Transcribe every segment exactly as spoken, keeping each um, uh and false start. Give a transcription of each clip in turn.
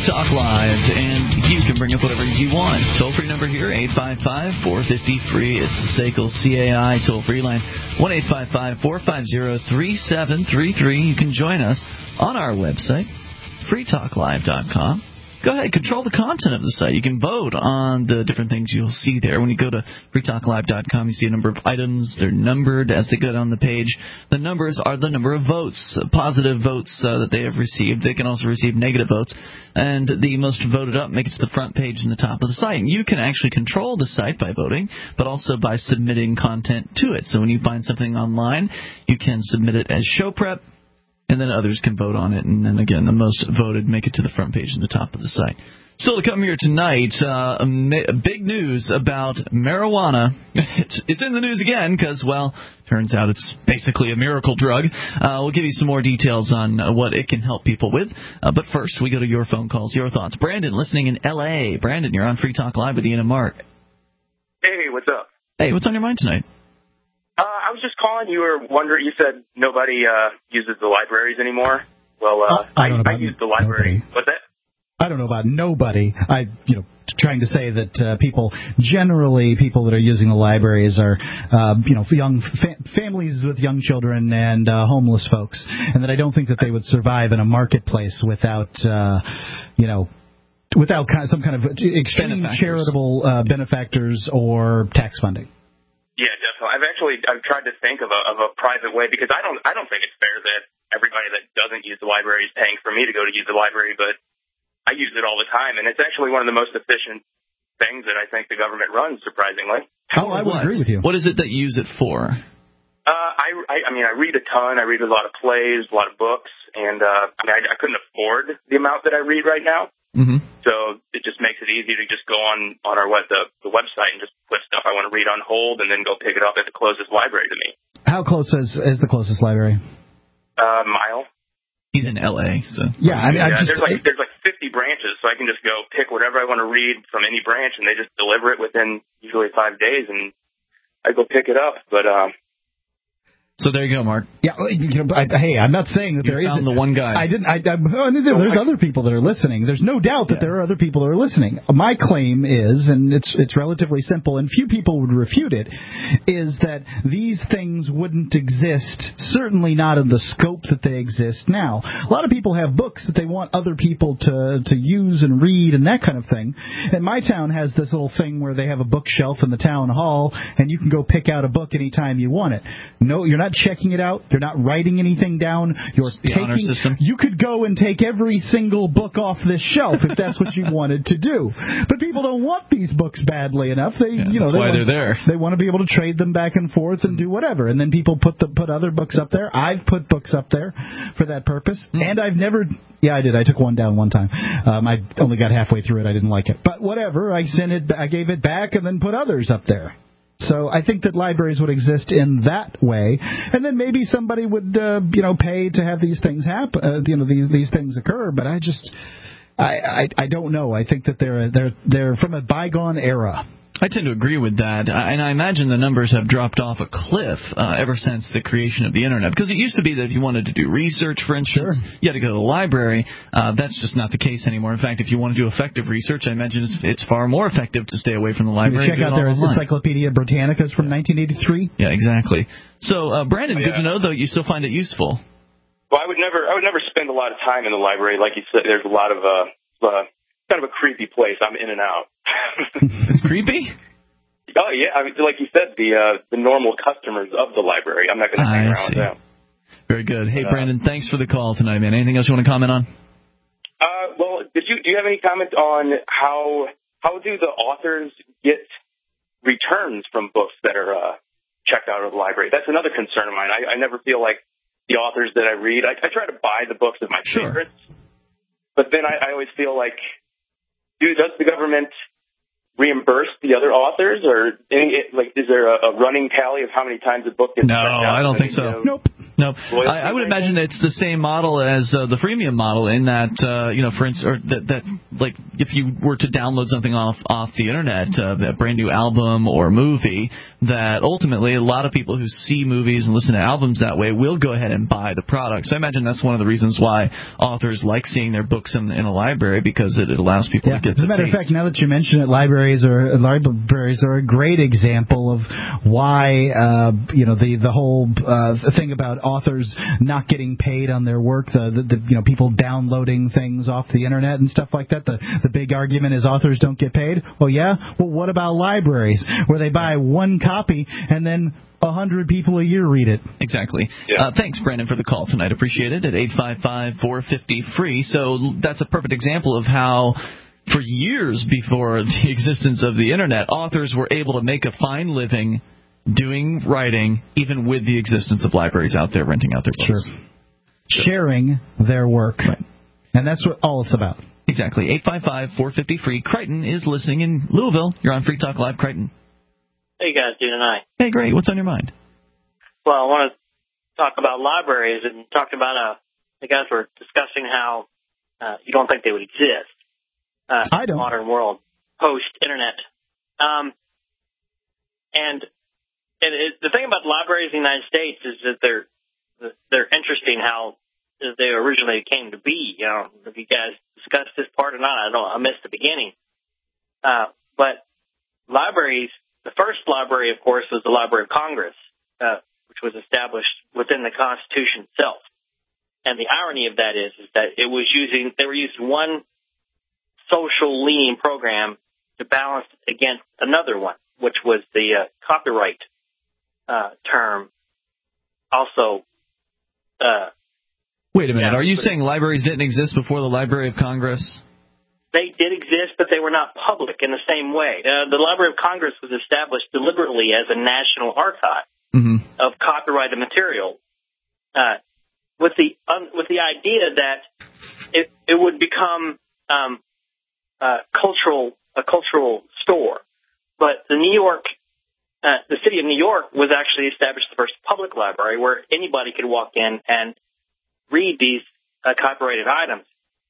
Talk Live, and you can bring up whatever you want. Toll-free number here, eight five five, four five zero, free. It's the S A C L C A I toll-free line, one eight five five, four five zero, three seven three three. You can join us on our website, free talk live dot com. Go ahead, control the content of the site. You can vote on the different things you'll see there. When you go to free talk live dot com, you see a number of items. They're numbered as they go down the page. The numbers are the number of votes, positive votes uh, that they have received. They can also receive negative votes. And the most voted up make it to the front page and the top of the site. And you can actually control the site by voting, but also by submitting content to it. So when you find something online, you can submit it as show prep, and then others can vote on it. And then, again, the most voted make it to the front page and the top of the site. Still to come here tonight, uh, a big news about marijuana. It's, it's in the news again because, well, turns out it's basically a miracle drug. Uh, we'll give you some more details on uh, what it can help people with. Uh, but first, we go to your phone calls, your thoughts. Brandon, listening in L A Brandon, you're on Free Talk Live with Ian and Mark. Hey, what's up? Hey, what's on your mind tonight? Uh, I was just calling. You were wondering. You said nobody uh, uses the libraries anymore. Well, uh, uh, I, I, I use the library. Nobody. What's that? I don't know about nobody. I, you know, trying to say that uh, people, generally, people that are using the libraries are, uh, you know, young fa- families with young children and uh, homeless folks, and that I don't think that they would survive in a marketplace without, uh, you know, without kind of some kind of extreme benefactors. charitable uh, benefactors or tax funding. Yeah, definitely. I've actually I've tried to think of a of a private way because I don't I don't think it's fair that everybody that doesn't use the library is paying for me to go to use the library, but I use it all the time, and it's actually one of the most efficient things that I think the government runs, surprisingly. Oh, I would what? agree with you. What is it that you use it for? Uh, I, I, I mean, I read a ton. I read a lot of plays, a lot of books, and uh, I mean, I, I couldn't afford the amount that I read right now. Mm-hmm. So it just makes it easy to just go on, on our web, the, the website and just put stuff I want to read on hold and then go pick it up at the closest library to me. How close is, is the closest library? Uh, mile. He's in L A, so yeah, I mean, yeah, just, there's like there's like fifty branches, so I can just go pick whatever I want to read from any branch, and they just deliver it within usually five days, and I go pick it up. But um, so there you go, Mark. Yeah, you know, I, hey, I'm not saying that you there found isn't the one guy. I didn't. I, I, oh, there's so other people that are listening. There's no doubt that yeah. there are other people that are listening. My claim is, and it's it's relatively simple, and few people would refute it, is that these things wouldn't exist. Certainly not in the scope that they exist now. A lot of people have books that they want other people to to use and read and that kind of thing. And my town has this little thing where they have a bookshelf in the town hall, and you can go pick out a book anytime you want it. No, you're not checking it out. They're not writing anything down. You're the taking. Honor system. You could go and take every single book off this shelf if that's what you wanted to do. But people don't want these books badly enough. They, yeah, you know, they why want, they're there. They want to be able to trade them back and forth and do whatever. And then people put the put other books up there. I've put books up there for that purpose. Mm. And I've never. Yeah, I did. I took one down one time. Um, I only got halfway through it. I didn't like it. But whatever. I sent it. I gave it back and then put others up there. So I think that libraries would exist in that way, and then maybe somebody would, uh, you know, pay to have these things happen, uh, you know, these these things occur. But I just, I, I, I don't know. I think that they're they're they're from a bygone era. I tend to agree with that, and I imagine the numbers have dropped off a cliff uh, ever since the creation of the Internet. Because it used to be that if you wanted to do research, for instance, sure. you had to go to the library. Uh, that's just not the case anymore. In fact, if you want to do effective research, I imagine it's, it's far more effective to stay away from the library. Check out their Encyclopedia Britannica is from nineteen eighty-three. Yeah, exactly. So, uh, Brandon, oh, yeah. good to know, though, you still find it useful. Well, I would never, I would never spend a lot of time in the library. Like you said, there's a lot of, uh, uh kind of a creepy place. I'm in and out. It's creepy? Oh, yeah. I mean, like you said, the uh, the normal customers of the library. I'm not going to hang around with them. Very good. Hey, uh, Brandon, thanks for the call tonight, man. Anything else you want to comment on? Uh, well, did you do you have any comment on how how do the authors get returns from books that are uh, checked out of the library? That's another concern of mine. I, I never feel like the authors that I read. I, I try to buy the books of my sure. favorites, but then I, I always feel like, do does the government reimburse the other authors, or any, like is there a, a running tally of how many times a book gets no, checked out? I don't think I mean, so. You know, Nope. No, I, I would imagine it's the same model as uh, the freemium model in that, uh, you know, for instance, or that, that, like, if you were to download something off off the internet, uh, a brand new album or movie, that ultimately a lot of people who see movies and listen to albums that way will go ahead and buy the product. So I imagine that's one of the reasons why authors like seeing their books in, in a library, because it, it allows people yeah. to get. As a matter taste. of fact, now that you mention it, libraries are libraries are a great example of why, uh, you know, the the whole uh, thing about authors not getting paid on their work, the, the, the you know people downloading things off the internet and stuff like that. The the big argument is authors don't get paid. Well, yeah. Well, what about libraries where they buy one copy and then a hundred people a year read it? Exactly. Yeah. Uh, thanks, Brandon, for the call tonight. Appreciate it at eight five five, four five zero, free. So that's a perfect example of how, for years before the existence of the internet, authors were able to make a fine living doing writing, even with the existence of libraries out there renting out their books. Sure. Sure. Sharing their work. Right. And that's what all it's about. Exactly. eight five five, four five zero, free. Crichton is listening in Louisville. You're on Free Talk Live, Crichton. How you guys doing tonight? Hey, great. What's on your mind? Well, I want to talk about libraries and talked about, uh, the guys were discussing how uh, you don't think they would exist. Uh, I don't. In the modern world, post-internet. Um, and and it, the thing about libraries in the United States is that they're they're interesting how they originally came to be. You know, if you guys discussed this part or not, I don't. I missed the beginning. Uh, but libraries, the first library, of course, was the Library of Congress, uh, which was established within the Constitution itself. And the irony of that is, is that it was using they were using one social leaning program to balance against another one, which was the uh, copyright uh, term. Also, uh, wait a minute. yeah, Are you saying libraries didn't exist before the Library of Congress? They did exist, but they were not public in the same way. Uh, the Library of Congress was established deliberately as a national archive mm-hmm. of copyrighted material, uh, with the um, with the idea that it it would become um, uh, cultural a cultural store. But the New York, uh, the city of New York, was actually established the first public library where anybody could walk in and read these uh, copyrighted items,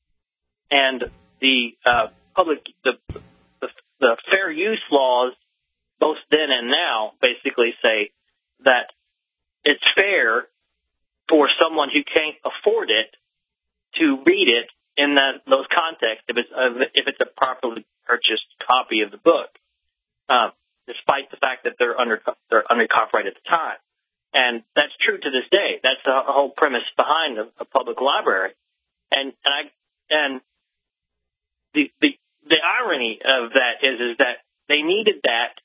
and the uh, public the, the the fair use laws, both then and now, basically say that it's fair for someone who can't afford it to read it in that those contexts if it's uh, if it's a properly purchased copy of the book, uh, despite the fact that they're under they're under copyright at the time, and that's true to this day. That's the whole premise behind a, a public library, and and I and the the the irony of that is is that they needed that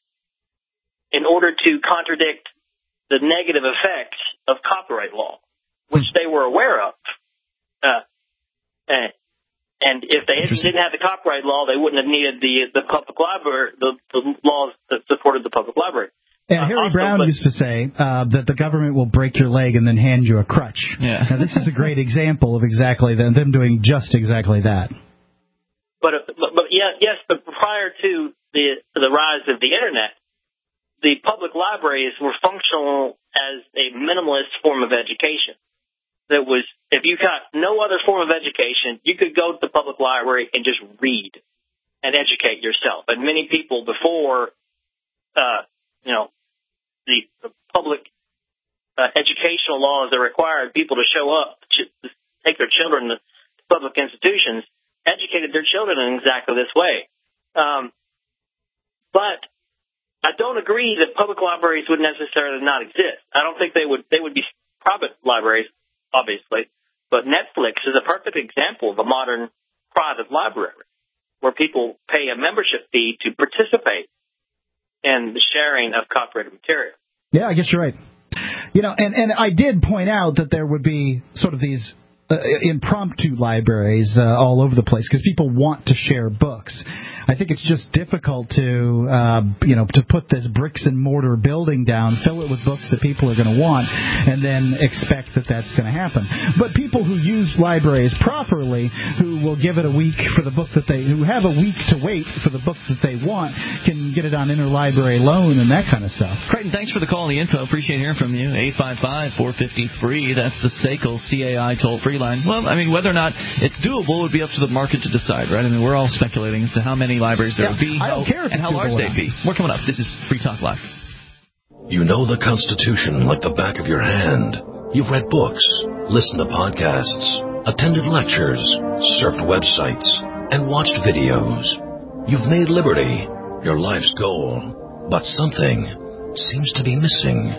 in order to contradict the negative effects of copyright law, which they were aware of. Uh, and, and if they didn't have the copyright law, they wouldn't have needed the the public library, the, the laws that supported the public library. And Harry uh, also, Brown but, used to say uh, that the government will break your leg and then hand you a crutch. Yeah. Now, this is a great example of exactly them, them doing just exactly that. But, but, but yeah, yes, but prior to the the rise of the internet, the public libraries were functional as a minimalist form of education. That was, if you got no other form of education, you could go to the public library and just read and educate yourself. And many people before, uh, you know, the, the public uh, educational laws that required people to show up, to take their children to public institutions, educated their children in exactly this way. Um, but I don't agree that public libraries would necessarily not exist. I don't think they would. They would be private libraries, obviously. But Netflix is a perfect example of a modern private library where people pay a membership fee to participate in the sharing of copyrighted material. Yeah, I guess you're right. You know, and, and I did point out that there would be sort of these uh, impromptu libraries uh, all over the place because people want to share books. I think it's just difficult to, uh, you know, to put this bricks and mortar building down, fill it with books that people are going to want, and then expect that that's going to happen. But people who use libraries properly, who will give it a week for the book that they, who have a week to wait for the book that they want, can can get it on interlibrary loan and that kind of stuff. Creighton, thanks for the call and the info. Appreciate hearing from you. eight five five, four five zero, free. That's the S A C L C A I toll-free line. Well, I mean, whether or not it's doable would be up to the market to decide, right? I mean, we're all speculating as to how many libraries there yeah, would be I don't how, care if and how large they'd be. More coming up. This is Free Talk Live. You know the Constitution like the back of your hand. You've read books, listened to podcasts, attended lectures, surfed websites, and watched videos. You've made liberty your life's goal, but something seems to be missing.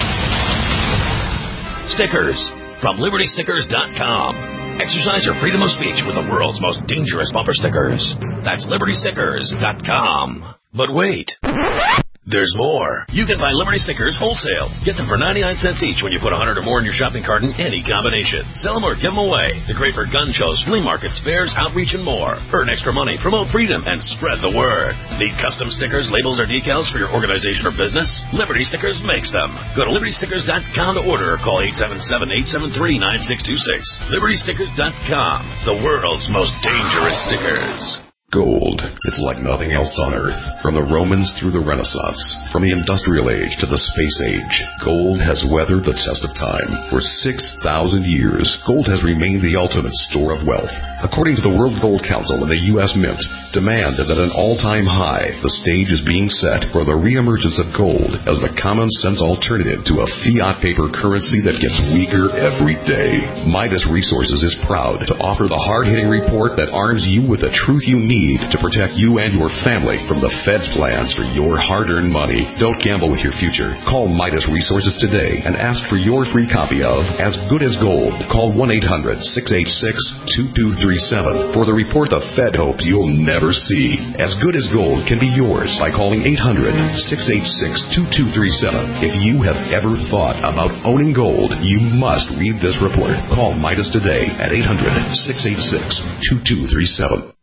Stickers from Liberty Stickers dot com. Exercise your freedom of speech with the world's most dangerous bumper stickers. That's Liberty Stickers dot com. But wait. There's more. You can buy Liberty Stickers wholesale. Get them for ninety-nine cents each when you put one hundred or more in your shopping cart in any combination. Sell them or give them away. They're great for gun shows, flea markets, fairs, outreach, and more. Earn extra money, promote freedom, and spread the word. Need custom stickers, labels, or decals for your organization or business? Liberty Stickers makes them. Go to Liberty Stickers dot com to order or call eight seven seven, eight seven three, nine six two six. Liberty Stickers dot com. The world's most dangerous stickers. Gold. It's like nothing else on Earth. From the Romans through the Renaissance, from the Industrial Age to the Space Age, gold has weathered the test of time. For six thousand years, gold has remained the ultimate store of wealth. According to the World Gold Council and the U S Mint, demand is at an all-time high. The stage is being set for the reemergence of gold as the common-sense alternative to a fiat paper currency that gets weaker every day. Midas Resources is proud to offer the hard-hitting report that arms you with the truth you need to protect you and your family from the Fed's plans for your hard-earned money. Don't gamble with your future. Call Midas Resources today and ask for your free copy of As Good as Gold. Call one eight hundred, six eight six, two two three seven for the report the Fed hopes you'll never see. As Good as Gold can be yours by calling eight hundred, six eight six, two two three seven. If you have ever thought about owning gold, you must read this report. Call Midas today at eight hundred, six eight six, two two three seven.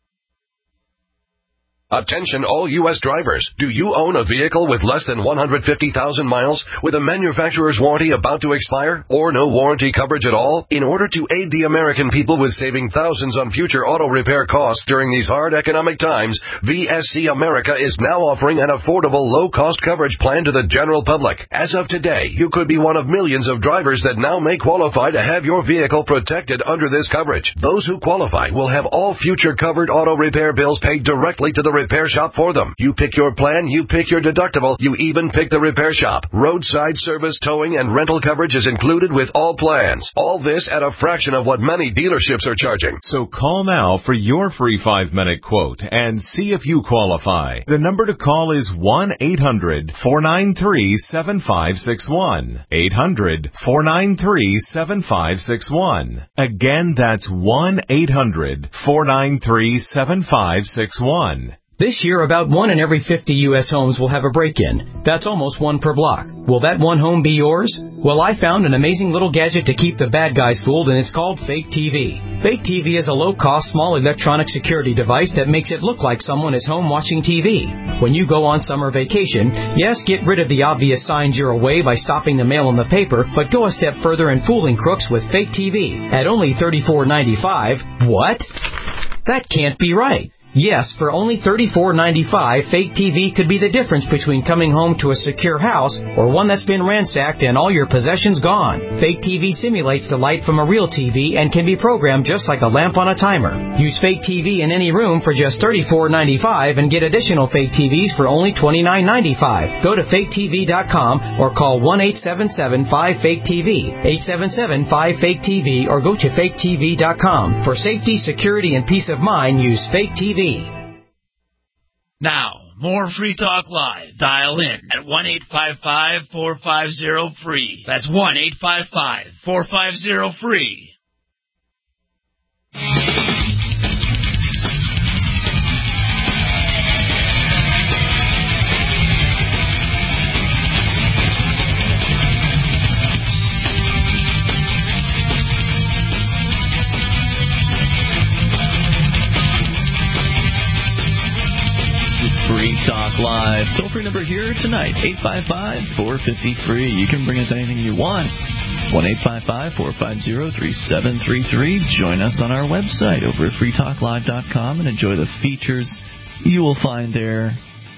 Attention all U S drivers. Do you own a vehicle with less than one hundred fifty thousand miles with a manufacturer's warranty about to expire or no warranty coverage at all? In order to aid the American people with saving thousands on future auto repair costs during these hard economic times, V S C America is now offering an affordable low-cost coverage plan to the general public. As of today, you could be one of millions of drivers that now may qualify to have your vehicle protected under this coverage. Those who qualify will have all future covered auto repair bills paid directly to the repair shop for them. You pick your plan, you pick your deductible, you even pick the repair shop. Roadside service, towing, and rental coverage is included with all plans. All this at a fraction of what many dealerships are charging. So call now for your free five-minute quote and see if you qualify. The number to call is one eight hundred, four nine three, seven five six one. eight hundred, four nine three, seven five six one. Again, that's one eight hundred, four nine three, seven five six one. This year, about one in every fifty U S homes will have a break-in. That's almost one per block. Will that one home be yours? Well, I found an amazing little gadget to keep the bad guys fooled, and it's called Fake T V. Fake T V is a low-cost, small electronic security device that makes it look like someone is home watching T V. When you go on summer vacation, yes, get rid of the obvious signs you're away by stopping the mail and the paper, but go a step further in fooling crooks with Fake T V. At only thirty-four ninety-five, what? That can't be right. Yes, for only thirty-four ninety-five, Fake T V could be the difference between coming home to a secure house or one that's been ransacked and all your possessions gone. Fake T V simulates the light from a real T V and can be programmed just like a lamp on a timer. Use Fake T V in any room for just thirty-four ninety-five and get additional Fake T Vs for only twenty-nine ninety-five. Go to fake T V dot com or call one eight seven seven, five, fake T V, eight seven seven, five, fake T V, or go to fake T V dot com. For safety, security, and peace of mind, use Fake T V. Now, more Free Talk Live. Dial in at one eight five five, four five zero, free. That's one eight five five, four five zero, free. Free Talk Live. Toll-free number here tonight, eight five five, four five zero, free. You can bring us anything you want. one eight five five, four five zero, three seven three three. Join us on our website over at free talk live dot com and enjoy the features you will find there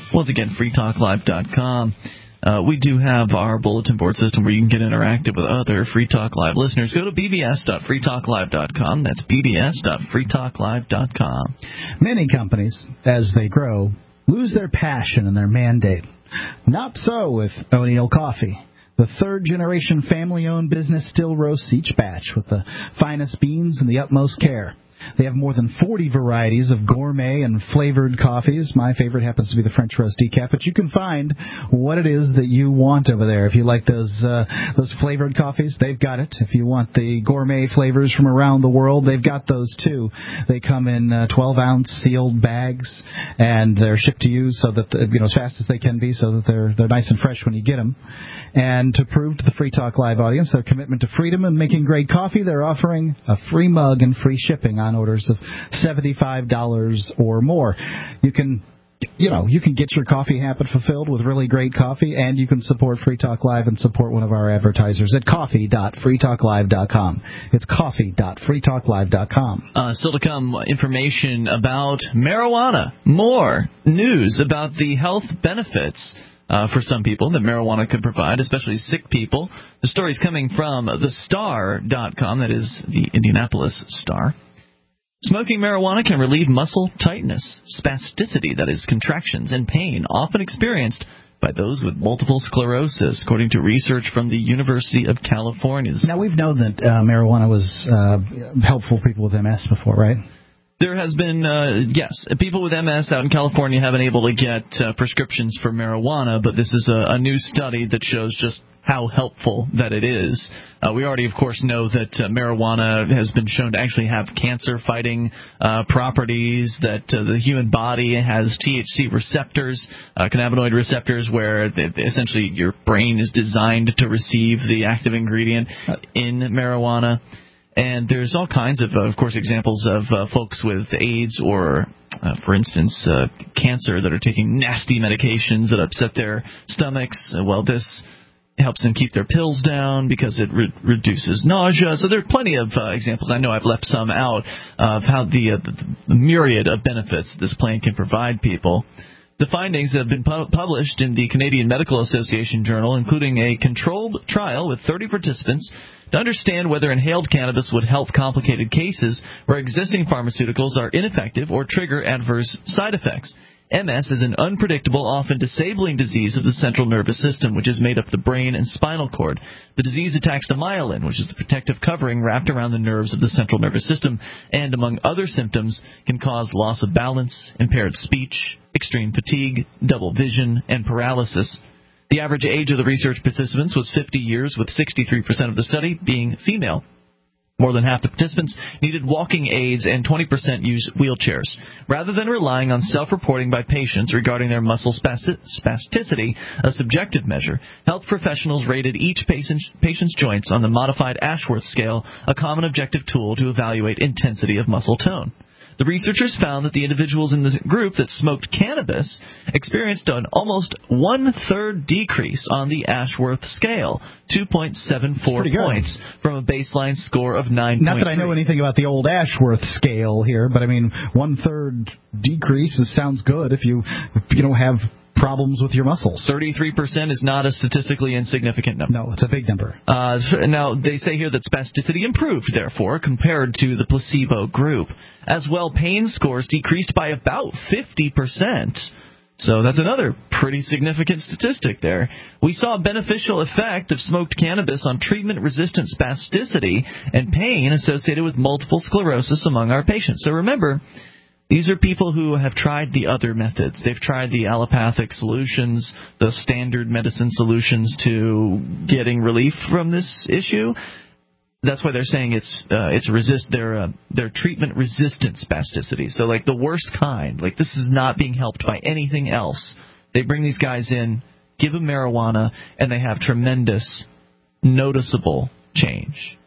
Once again, free talk live dot com. Uh, we do have our bulletin board system where you can get interactive with other Free Talk Live listeners. Go to b b s dot free talk live dot com. That's b b s dot free talk live dot com. Many companies, as they grow, lose their passion and their mandate. Not so with O'Neill Coffee. The third-generation family-owned business still roasts each batch with the finest beans and the utmost care. They have more than forty varieties of gourmet and flavored coffees. My favorite happens to be the French roast decaf, but you can find what it is that you want over there. If you like those uh, those flavored coffees, they've got it. If you want the gourmet flavors from around the world, they've got those too. They come in uh, twelve-ounce sealed bags, and they're shipped to you so that the, you know as fast as they can be, so that they're they're nice and fresh when you get them. And to prove to the Free Talk Live audience their commitment to freedom and making great coffee, they're offering a free mug and free shipping on orders of seventy-five dollars or more. You can, you know, you can get your coffee habit fulfilled with really great coffee, and you can support Free Talk Live and support one of our advertisers at coffee dot free talk live dot com. It's coffee dot free talk live dot com. Uh, still to come, information about marijuana. More news about the health benefits Uh, for some people that marijuana could provide, especially sick people. The story's coming from the star dot com, that is the Indianapolis Star. Smoking marijuana can relieve muscle tightness, spasticity, that is contractions, and pain, often experienced by those with multiple sclerosis, according to research from the University of California. Now, we've known that uh, marijuana was uh, helpful for people with M S before, right? There has been, uh, yes, people with M S out in California have been able to get uh, prescriptions for marijuana, but this is a, a new study that shows just how helpful that it is. Uh, we already, of course, know that uh, marijuana has been shown to actually have cancer-fighting uh, properties, that uh, the human body has T H C receptors, uh, cannabinoid receptors, where they, essentially your brain is designed to receive the active ingredient in marijuana. And there's all kinds of, uh, of course, examples of uh, folks with AIDS or, uh, for instance, uh, cancer that are taking nasty medications that upset their stomachs. Uh, well, this helps them keep their pills down because it re- reduces nausea. So there are plenty of uh, examples. I know I've left some out of how the, uh, the myriad of benefits this plant can provide people. The findings have been pu- published in the Canadian Medical Association Journal, including a controlled trial with thirty participants to understand whether inhaled cannabis would help complicated cases where existing pharmaceuticals are ineffective or trigger adverse side effects. M S is an unpredictable, often disabling disease of the central nervous system, which is made up of the brain and spinal cord. The disease attacks the myelin, which is the protective covering wrapped around the nerves of the central nervous system, and, among other symptoms, can cause loss of balance, impaired speech, extreme fatigue, double vision, and paralysis. The average age of the research participants was fifty years, with sixty-three percent of the study being female. More than half the participants needed walking aids and twenty percent used wheelchairs. Rather than relying on self-reporting by patients regarding their muscle spasticity, a subjective measure, health professionals rated each patient's, patient's joints on the modified Ashworth scale, a common objective tool to evaluate intensity of muscle tone. The researchers found that the individuals in the group that smoked cannabis experienced an almost one-third decrease on the Ashworth scale, two point seven four points from a baseline score of nine point three. Not that I know anything about the old Ashworth scale here, but I mean, one-third decrease is, sounds good if you, if you don't have problems with your muscles. thirty-three percent is not a statistically insignificant number. No, it's a big number. Uh, now, they say here that spasticity improved, therefore, compared to the placebo group. As well, pain scores decreased by about fifty percent. So that's another pretty significant statistic there. We saw a beneficial effect of smoked cannabis on treatment-resistant spasticity and pain associated with multiple sclerosis among our patients. So remember, these are people who have tried the other methods. They've tried the allopathic solutions, the standard medicine solutions to getting relief from this issue. That's why they're saying it's uh, it's resist their uh, their treatment resistant spasticity. So like the worst kind. Like this is not being helped by anything else. They bring these guys in, give them marijuana, and they have tremendous, noticeable change.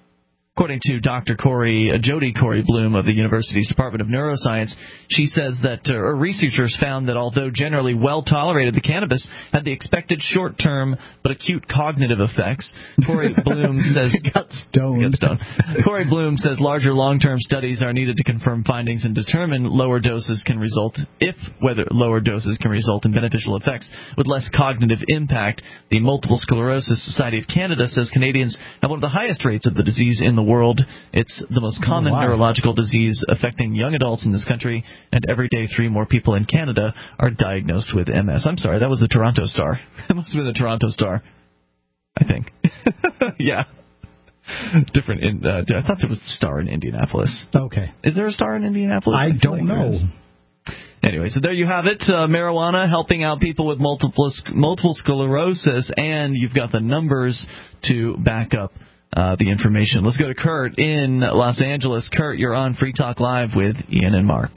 According to Doctor Corey, uh, Jody Corey Bloom of the university's Department of Neuroscience, she says that uh, researchers found that although generally well tolerated, the cannabis had the expected short-term but acute cognitive effects. Corey Bloom says he got stoned. Got stoned. Corey Bloom says larger long-term studies are needed to confirm findings and determine lower doses can result if whether lower doses can result in beneficial effects with less cognitive impact. The Multiple Sclerosis Society of Canada says Canadians have one of the highest rates of the disease in the world. It's the most common oh, wow. neurological disease affecting young adults in this country, and every day three more people in Canada are diagnosed with M S. I'm sorry, that was the Toronto Star. It must have been the Toronto Star, I think. Yeah. Different. In, uh, I thought there was a Star in Indianapolis. Okay. Is there a Star in Indianapolis? I, I don't like know. Anyway, so there you have it. Uh, marijuana helping out people with multiple multiple sclerosis, and you've got the numbers to back up uh, the information. Let's go to Kurt in Los Angeles. Kurt, you're on Free Talk Live with Ian and Mark.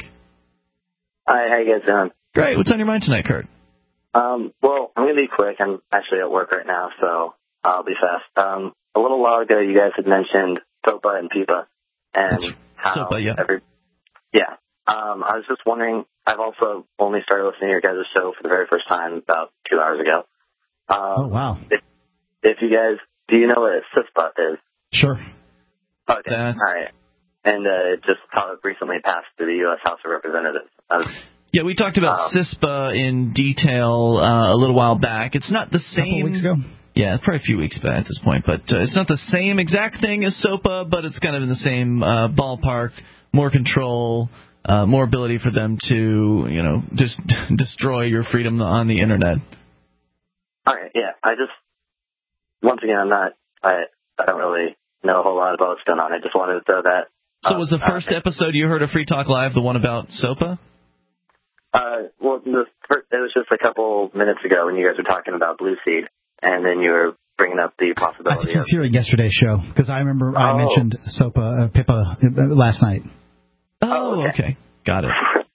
Hi, how you guys doing? Great. What's on your mind tonight, Kurt? Um, well, I'm going to be quick. I'm actually at work right now, so I'll be fast. Um, a little while ago, you guys had mentioned SOPA and PIPA, and That's how SOPA, yeah. every yeah. Um, I was just wondering. I've also only started listening to your guys' show for the very first time about two hours ago. Um, oh wow! If, if you guys, do you know what a CISPA is? Sure. Okay. That's... All right. And uh, just how it recently passed to the U S House of Representatives. Was, yeah, we talked about um, CISPA in detail uh, a little while back. It's not the same. A couple weeks ago. Yeah, probably a few weeks back at this point, but uh, it's not the same exact thing as SOPA, but it's kind of in the same uh, ballpark. More control, uh, more ability for them to, you know, just destroy your freedom on the internet. All right, yeah. I just, once again, I'm not, I, I don't really know a whole lot about what's going on. I just wanted to throw that. So was the first uh, episode you heard of Free Talk Live the one about SOPA? Uh, well, the first, it was just a couple minutes ago when you guys were talking about Blue Seed, and then you were bringing up the possibility I think I was of... hearing yesterday's show, because I remember oh. I mentioned SOPA, uh, PIPA uh, last night. Oh, okay. okay. Got it.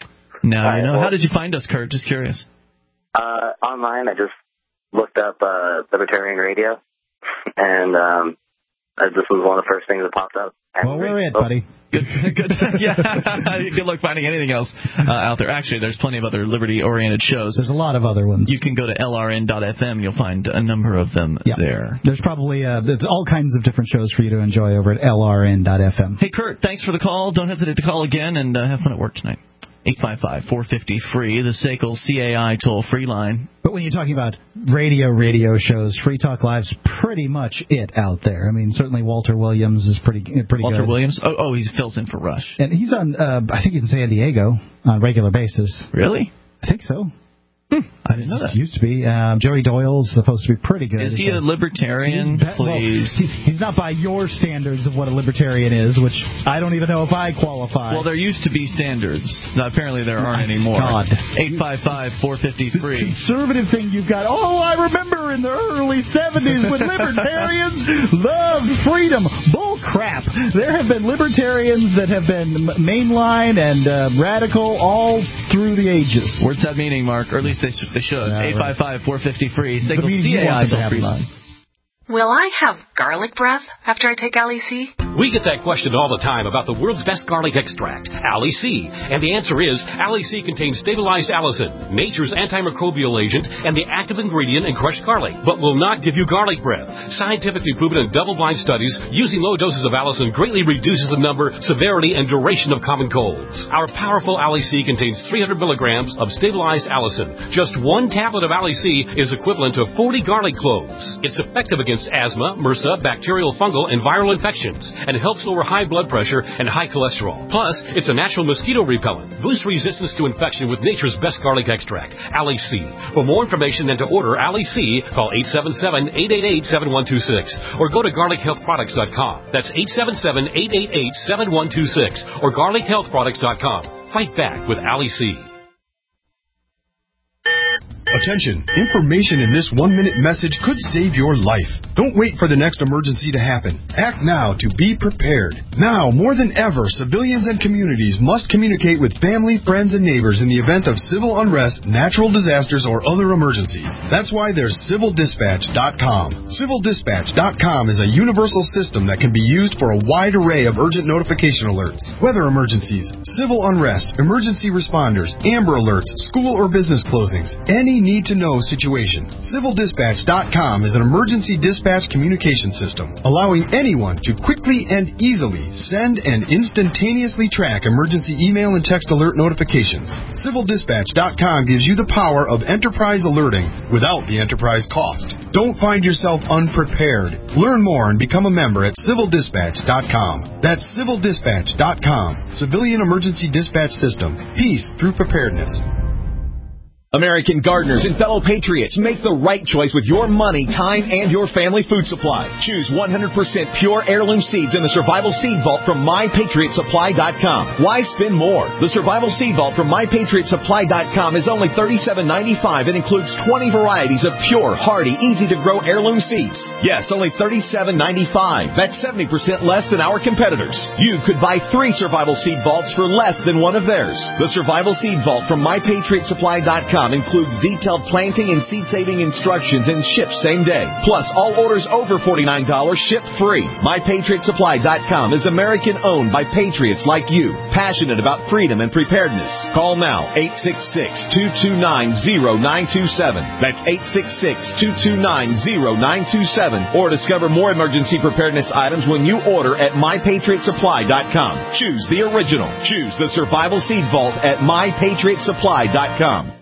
Now you know. Well, how did you find us, Kurt? Just curious. Uh, online, I just looked up uh, Libertarian Radio, and um, this was one of the first things that popped up. Well, we're it, buddy. Good, good, yeah. Good luck finding anything else uh, out there. Actually, there's plenty of other liberty-oriented shows. There's a lot of other ones. You can go to L R N dot F M. You'll find a number of them yeah. there. There's probably uh, there's all kinds of different shows for you to enjoy over at L R N dot F M. Hey, Kurt, thanks for the call. Don't hesitate to call again, and uh, have fun at work tonight. eight five five, four five zero, free, the S A C L C A I toll-free line. But when you're talking about radio, radio shows, Free Talk Live's pretty much it out there. I mean, certainly Walter Williams is pretty pretty Walter good. Walter Williams? Oh, oh, he fills in for Rush. And he's on, uh, I think he's in San Diego on a regular basis. Really? I think so. Hmm, I didn't know that. Used to be. Um, Joey Doyle's supposed to be pretty good. Is he a libertarian? He's, Please. Well, he's, he's not by your standards of what a libertarian is, which I don't even know if I qualify. Well, there used to be standards. Now, apparently there aren't oh, anymore. God. eight five five, four five zero, free. This conservative thing you've got. Oh, I remember in the early seventies when libertarians loved freedom. Bull crap. There have been libertarians that have been mainline and uh, radical all through the ages. Words have meaning, Mark, or at least they, they should. eight five five, four five zero, free. S A C L C A I toll-free line. Will I have garlic breath after I take Ali C? We get that question all the time about the world's best garlic extract, Ali C. And the answer is, Ali C contains stabilized allicin, nature's antimicrobial agent, and the active ingredient in crushed garlic, but will not give you garlic breath. Scientifically proven in double-blind studies, using low doses of allicin greatly reduces the number, severity, and duration of common colds. Our powerful Ali C contains three hundred milligrams of stabilized allicin. Just one tablet of Ali C is equivalent to forty garlic cloves. It's effective against asthma, MRSA, bacterial, fungal, and viral infections, and helps lower high blood pressure and high cholesterol. Plus, it's a natural mosquito repellent. Boost resistance to infection with nature's best garlic extract, Ali C. For more information and to order Ali C, call eight seven seven, eight eight eight, seven one two six or go to garlic health products dot com. That's eight seven seven, eight eight eight, seven one two six or garlic health products dot com. Fight back with Ali C. Attention, information in this one-minute message could save your life. Don't wait for the next emergency to happen. Act now to be prepared. Now, more than ever, civilians and communities must communicate with family, friends, and neighbors in the event of civil unrest, natural disasters, or other emergencies. That's why there's Civil Dispatch dot com. Civil Dispatch dot com is a universal system that can be used for a wide array of urgent notification alerts, weather emergencies, civil unrest, emergency responders, Amber Alerts, school or business closings, any need-to-know situation. Civil Dispatch dot com is an emergency dispatch communication system, allowing anyone to quickly and easily send and instantaneously track emergency email and text alert notifications. Civil Dispatch dot com gives you the power of enterprise alerting without the enterprise cost. Don't find yourself unprepared. Learn more and become a member at Civil Dispatch dot com. That's Civil Dispatch dot com. Civilian Emergency Dispatch System. Peace through preparedness. American gardeners and fellow patriots, make the right choice with your money, time, and your family food supply. Choose one hundred percent pure heirloom seeds in the Survival Seed Vault from My Patriot Supply dot com. Why spend more? The Survival Seed Vault from My Patriot Supply dot com is only thirty-seven ninety-five and includes twenty varieties of pure, hardy, easy-to-grow heirloom seeds. Yes, only thirty-seven ninety-five. That's seventy percent less than our competitors. You could buy three Survival Seed Vaults for less than one of theirs. The Survival Seed Vault from My Patriot Supply dot com includes detailed planting and seed-saving instructions and ships same day. Plus, all orders over forty-nine dollars ship free. My Patriot Supply dot com is American-owned by patriots like you, passionate about freedom and preparedness. Call now, eight six six, two two nine, zero nine two seven. That's eight six six, two two nine, zero nine two seven. Or discover more emergency preparedness items when you order at My Patriot Supply dot com. Choose the original. Choose the Survival Seed Vault at My Patriot Supply dot com.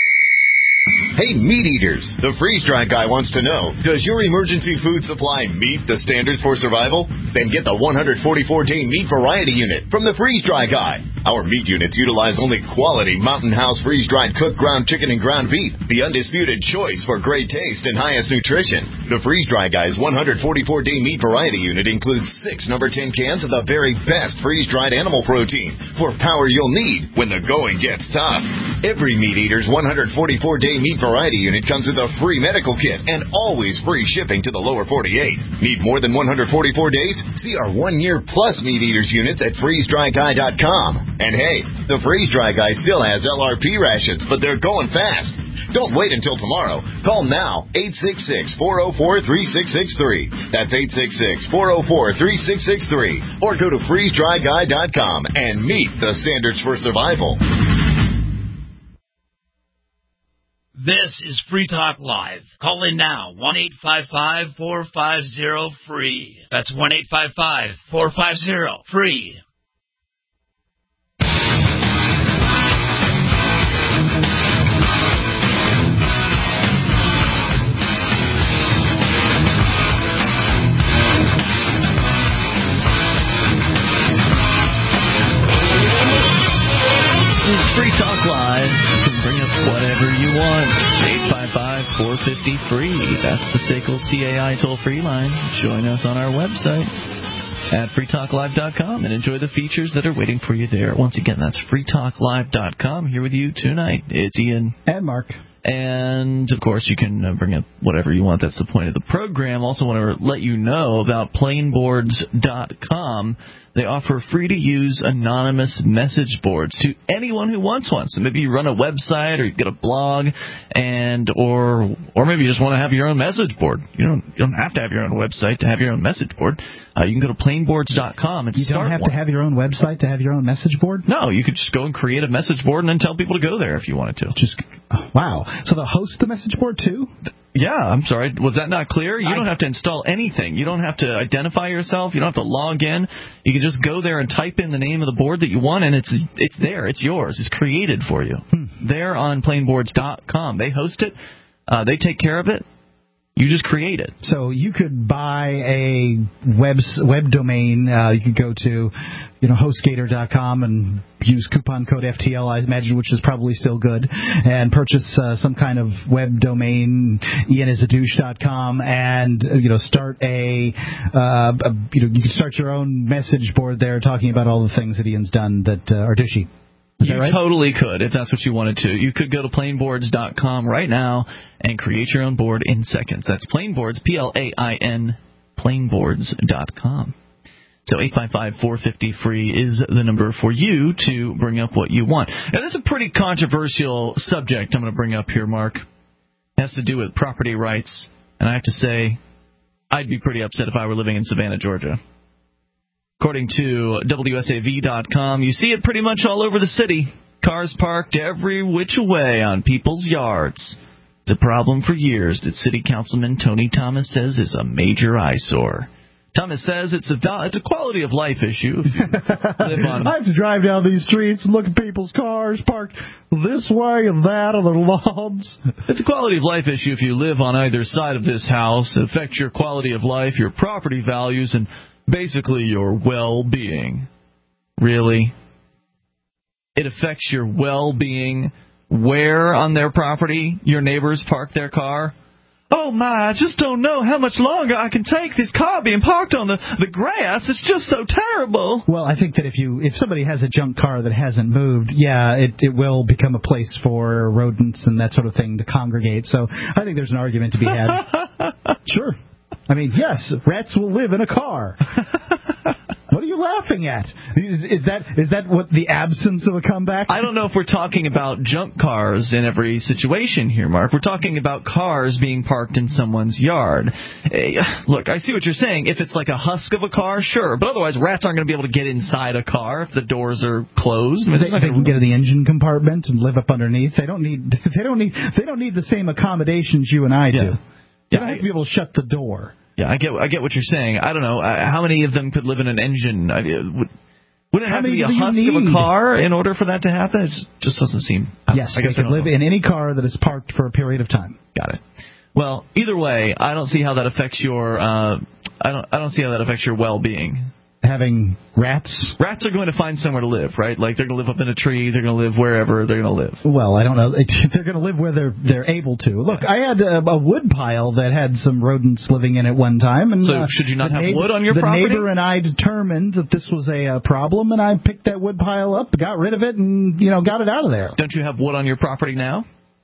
Hey, meat eaters! The freeze-dry guy wants to know, does your emergency food supply meet the standards for survival? Then get the one hundred forty-four day meat variety unit from the freeze-dry guy. Our meat units utilize only quality Mountain House freeze-dried cooked ground chicken and ground beef, the undisputed choice for great taste and highest nutrition. The freeze-dry guy's one hundred forty-four day meat variety unit includes six number ten cans of the very best freeze-dried animal protein for power you'll need when the going gets tough. Every meat eater's one hundred forty-four day meat variety unit comes with a free medical kit and always free shipping to the lower forty-eight. Need more than one hundred forty-four days? See our one year plus meat eaters units at freeze dry guy dot com. And hey, the Freeze Dry Guy still has L R P rations, but they're going fast. Don't wait until tomorrow. Call now, eight six six, four oh four, three six six three. That's eight six six, four oh four, three six six three. Or go to freeze dry guy dot com and meet the standards for survival. This is Free Talk Live. Call in now, one eight five five, four five zero, free. That's one eight five five, four five zero, free. This is Free Talk Live. You can bring up whatever you want. eight five five, four five zero, free. That's the S A C L C A I toll-free line. Join us on our website at free talk live dot com and enjoy the features that are waiting for you there. Once again, that's free talk live dot com. Here with you tonight, it's Ian. And Mark. And, of course, you can uh, bring up whatever you want. That's the point of the program. Also want to let you know about plain boards dot com. They offer free-to-use anonymous message boards to anyone who wants one. So maybe you run a website or you've got a blog, and or or maybe you just want to have your own message board. You don't you don't have to have your own website to have your own message board. Uh, you can go to plain boards dot com and you start don't have one. to have your own website to have your own message board? No, you could just go and create a message board and then tell people to go there if you wanted to. Just oh, wow. So they'll host the message board too? Yeah, I'm sorry. Was that not clear? You don't have to install anything. You don't have to identify yourself. You don't have to log in. You can just go there and type in the name of the board that you want, and it's it's there. It's yours. It's created for you. Hmm. There on plain boards dot com. They host it. Uh, they take care of it. You just create it. So you could buy a web web domain. Uh, you could go to, you know, HostGator dot com and use coupon code F T L, I imagine, which is probably still good, and purchase uh, some kind of web domain, ian is a douche dot com, and uh, you know, start a, uh, a, you know, you can start your own message board there, talking about all the things that Ian's done that uh, are douchey. Is you that right? totally could, if that's what you wanted to. You could go to plainboards dot com right now and create your own board in seconds. That's Plainboards, P L A I N, plainboards dot com. So eight five five, four five zero, free is the number for you to bring up what you want. Now, this is a pretty controversial subject I'm going to bring up here, Mark. It has to do with property rights. And I have to say, I'd be pretty upset if I were living in Savannah, Georgia. According to W S A V dot com, you see it pretty much all over the city. Cars parked every which way on people's yards. It's a problem for years that City Councilman Tony Thomas says is a major eyesore. Thomas says it's a it's a quality of life issue. If you live on. I have to drive down these streets and look at people's cars parked this way and that on their lawns. It's a quality of life issue if you live on either side of this house. It affects your quality of life, your property values, and basically your well-being. Really? It affects your well-being where on their property your neighbors park their car? Oh, my, I just don't know how much longer I can take this car being parked on the, the grass. It's just so terrible. Well, I think that if you if somebody has a junk car that hasn't moved, yeah, it, it will become a place for rodents and that sort of thing to congregate. So I think there's an argument to be had. Sure. I mean, yes, rats will live in a car. What are you laughing at? Is, is that is that what the absence of a comeback? I don't know if we're talking about junk cars in every situation here, Mark. We're talking about cars being parked in someone's yard. Hey, look, I see what you're saying. If it's like a husk of a car, sure. But otherwise, rats aren't going to be able to get inside a car if the doors are closed. I mean, they, they can get in the engine compartment and live up underneath. They don't need. They don't need. They don't need the same accommodations you and I do. Yeah. You don't have to be able to shut the door. Yeah, I get I get what you're saying. I don't know. Uh, how many of them could live in an engine? I, would, would it how have to be a husk of a car in order for that to happen? It just doesn't seem... Yes, I, I guess they could live know. in any car that is parked for a period of time. Got it. Well, either way, I don't see how that affects your... Uh, I don't. I don't see how that affects your well-being. Having rats? Rats are going to find somewhere to live, right? Like they're going to live up in a tree. They're going to live wherever they're going to live. Well, I don't know. They're going to live where they're they're able to. Look, I had a, a wood pile that had some rodents living in it one time. And, so uh, should you not have neighbor, wood on your the property? The neighbor and I determined that this was a uh, problem, and I picked that wood pile up, got rid of it, and you know got it out of there. Don't you have wood on your property now?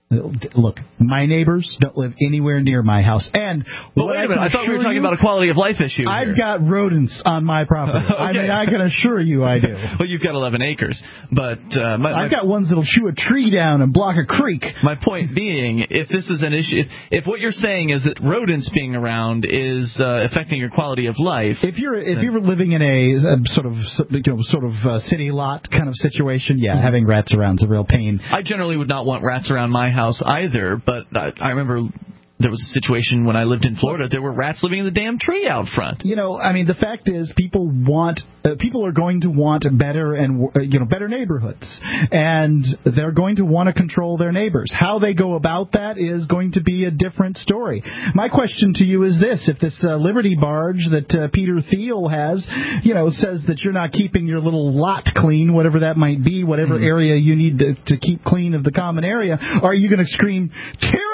Look, my neighbors don't live anywhere near my house. And but wait a minute, I, I thought we were talking you, about a quality of life issue. I've here. got rodents on my property. Okay. I mean, I can assure you I do. Well, you've got eleven acres, but uh, my, I've my, got ones that'll chew a tree down and block a creek. My point being, if this is an issue, if, if what you're saying is that rodents being around is uh, affecting your quality of life, if you're if you're living in a, a sort of you know sort of uh, city lot kind of situation, yeah, mm-hmm. having rats around is a real pain. I generally would not want rats around my house either. But I, I remember there was a situation when I lived in Florida. There were rats living in the damn tree out front. You know, I mean, the fact is, people want uh, people are going to want better and uh, you know better neighborhoods, and they're going to want to control their neighbors. How they go about that is going to be a different story. My question to you is this: if this uh, Liberty barge that uh, Peter Thiel has, you know, says that you're not keeping your little lot clean, whatever that might be, whatever mm. area you need to, to keep clean of the common area, are you going to scream tyranny?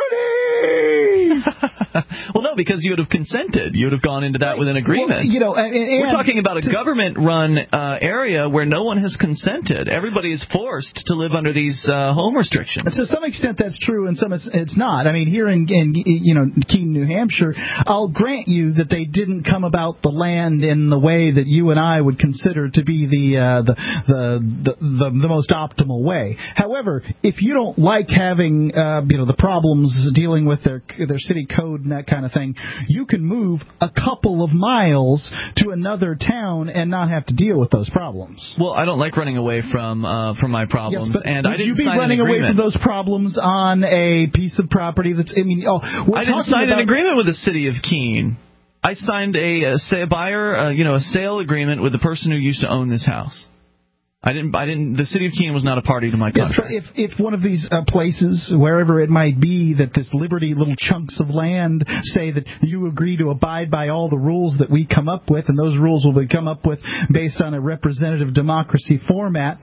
Well, no, because you would have consented. You would have gone into that right. with an agreement. Well, you know, and, and we're talking about a to, government-run uh, area where no one has consented. Everybody is forced to live under these uh, home restrictions. To some extent, that's true, and some it's, it's not. I mean, here in, in you know Keene, New Hampshire, I'll grant you that they didn't come about the land in the way that you and I would consider to be the uh, the, the, the the the most optimal way. However, if you don't like having uh, you know the problems dealing with their their city code and that kind of thing, you can move a couple of miles to another town and not have to deal with those problems. Well, I don't like running away from uh, from my problems, yes, but and would I didn't you be sign running an away agreement. from those problems on a piece of property that's? I mean, oh, we're I didn't talking sign about, an agreement with the city of Keene. I signed a, a, say, a buyer, uh, you know, a sale agreement with the person who used to own this house. I didn't. I didn't. The city of Keene was not a party to my contract. Yes, but if if one of these uh, places, wherever it might be, that this Liberty little chunks of land say that you agree to abide by all the rules that we come up with, and those rules will be come up with based on a representative democracy format,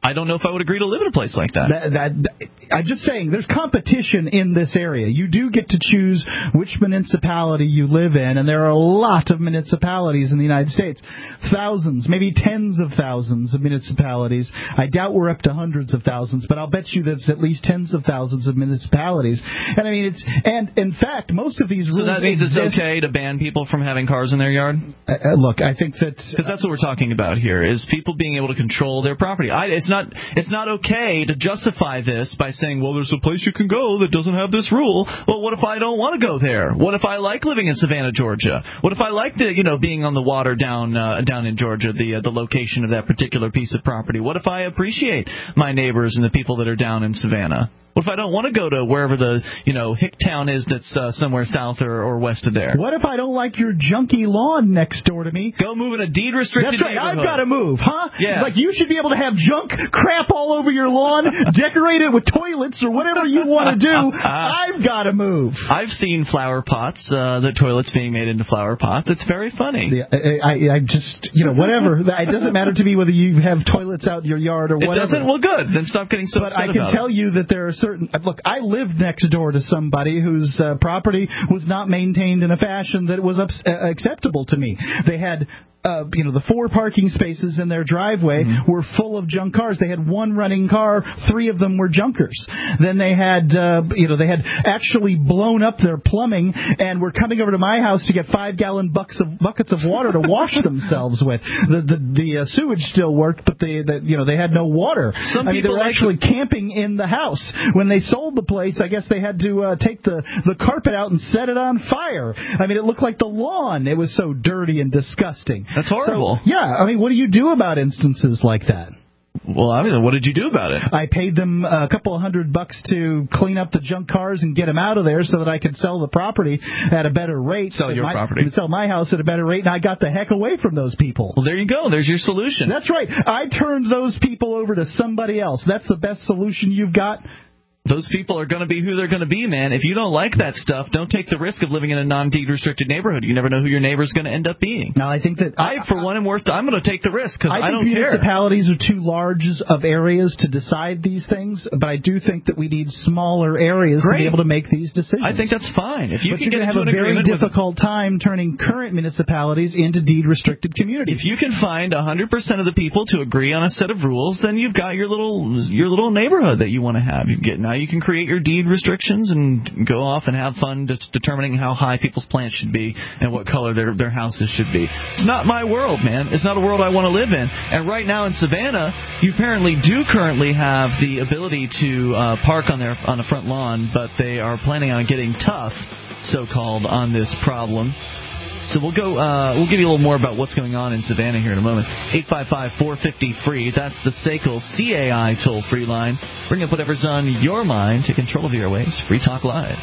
I don't know if I would agree to live in a place like that. that, that I'm just saying, there's competition in this area. You do get to choose which municipality you live in, and there are a lot of municipalities in the United States. Thousands, maybe tens of thousands of municipalities. I doubt we're up to hundreds of thousands, but I'll bet you that's at least tens of thousands of municipalities. And I mean, it's and in fact, most of these rules. So that means exist. It's okay to ban people from having cars in their yard? Uh, uh, look, I think that because that's what we're talking about here is people being able to control their property. I, it's not it's not okay to justify this by saying, well, there's a place you can go that doesn't have this rule. Well, what if I don't want to go there? What if I like living in Savannah, Georgia? What if I like the you know being on the water down uh, down in Georgia, the uh, the location of that particular piece of property? What if I appreciate my neighbors and the people that are down in Savannah? What if I don't want to go to wherever the, you know, Hicktown is that's uh, somewhere south or, or west of there? What if I don't like your junky lawn next door to me? Go move in a deed-restricted That's right, neighborhood. I've got to move, huh? Yeah. Like, you should be able to have junk crap all over your lawn, decorate it with toilets or whatever you want to do. I've got to move. I've seen flower pots, uh, the toilets being made into flower pots. It's very funny. Yeah, I, I, I just, you know, whatever. It doesn't matter to me whether you have toilets out in your yard or whatever. It doesn't? Well, good. Then stop getting so but upset I can about tell it. you that there are certain... Look, I lived next door to somebody whose uh, property was not maintained in a fashion that was ups- uh, acceptable to me. They had... Uh, you know, the four parking spaces in their driveway mm-hmm. were full of junk cars. They had one running car. Three of them were junkers. Then they had, uh, you know, they had actually blown up their plumbing and were coming over to my house to get five-gallon buckets of buckets of water to wash themselves with. The the, the uh, sewage still worked, but they, the, you know, they had no water. Some I mean, they were like actually to... camping in the house. When they sold the place, I guess they had to uh, take the the carpet out and set it on fire. I mean, it looked like the lawn. It was so dirty and disgusting. That's horrible. So, yeah, I mean, what do you do about instances like that? Well, I mean, what did you do about it? I paid them a couple of hundred bucks to clean up the junk cars and get them out of there so that I could sell the property at a better rate. Sell your my, property. Sell my house at a better rate, and I got the heck away from those people. Well, there you go. There's your solution. That's right. I turned those people over to somebody else. That's the best solution you've got? Those people are going to be who they're going to be, man. If you don't like that stuff, don't take the risk of living in a non-deed restricted neighborhood. You never know who your neighbor's going to end up being. Now, I think that I, for one, am worth. I'm going to take the risk because I, I don't think care. Municipalities are too large of areas to decide these things, but I do think that we need smaller areas Great. to be able to make these decisions. I think that's fine. If you but can you're get into into have an a very agreement difficult with, time turning current municipalities into deed restricted communities. If you can find one hundred percent of the people to agree on a set of rules, then you've got your little your little neighborhood that you want to have. You get now you can create your deed restrictions and go off and have fun just determining how high people's plants should be and what color their their houses should be. It's not my world, man. It's not a world I want to live in. And right now in Savannah, you apparently do currently have the ability to uh, park on their on the front lawn, but they are planning on getting tough, so-called, on this problem. So we'll go. Uh, we'll give you a little more about what's going on in Savannah here in a moment. eight five five, four five zero, free. That's the S A C L C A I toll-free line. Bring up whatever's on your mind to control the airways. Free Talk Live.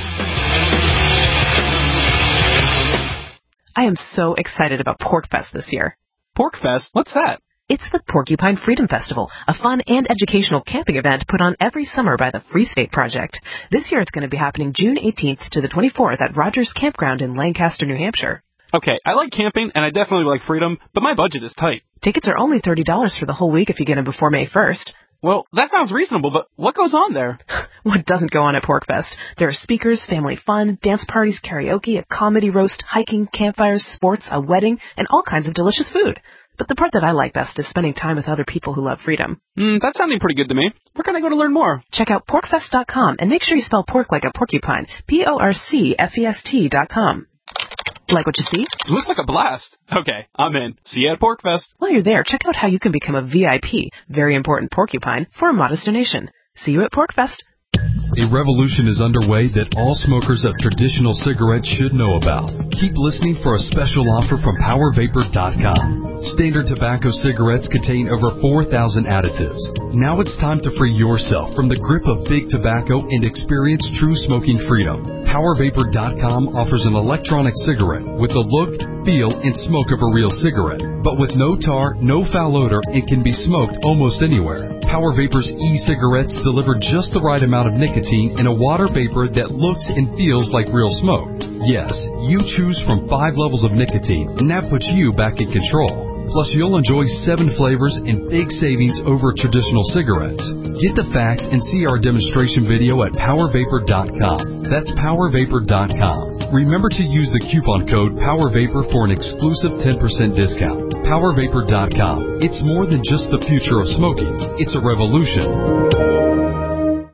I am so excited about PorcFest this year. PorcFest? What's that? It's the Porcupine Freedom Festival, a fun and educational camping event put on every summer by the Free State Project. This year it's going to be happening June eighteenth to the twenty-fourth at Rogers Campground in Lancaster, New Hampshire. Okay, I like camping and I definitely like freedom, but my budget is tight. Tickets are only thirty dollars for the whole week if you get them before May first. Well, that sounds reasonable, but what goes on there? What doesn't go on at PorcFest? There are speakers, family fun, dance parties, karaoke, a comedy roast, hiking, campfires, sports, a wedding, and all kinds of delicious food. But the part that I like best is spending time with other people who love freedom. Mm, that's sounding pretty good to me. Where can I go to learn more? Check out porc fest dot com and make sure you spell pork like a porcupine. P O R C F E S T dot com. Like what you see? It looks like a blast. Okay, I'm in. See you at PorcFest. While you're there, check out how you can become a V I P, very important porcupine, for a modest donation. See you at PorcFest. A revolution is underway that all smokers of traditional cigarettes should know about. Keep listening for a special offer from power vapor dot com. Standard tobacco cigarettes contain over four thousand additives. Now it's time to free yourself from the grip of big tobacco and experience true smoking freedom. power vapor dot com offers an electronic cigarette with the look, feel, and smoke of a real cigarette, but with no tar, no foul odor, and can be smoked almost anywhere. Power Vapor's e-cigarettes deliver just the right amount of nicotine in a water vapor that looks and feels like real smoke. Yes, you choose from five levels of nicotine, and that puts you back in control. Plus, you'll enjoy seven flavors and big savings over traditional cigarettes. Get the facts and see our demonstration video at power vapor dot com. That's power vapor dot com. Remember to use the coupon code POWERVAPOR for an exclusive ten percent discount. power vapor dot com. It's more than just the future of smoking. It's a revolution.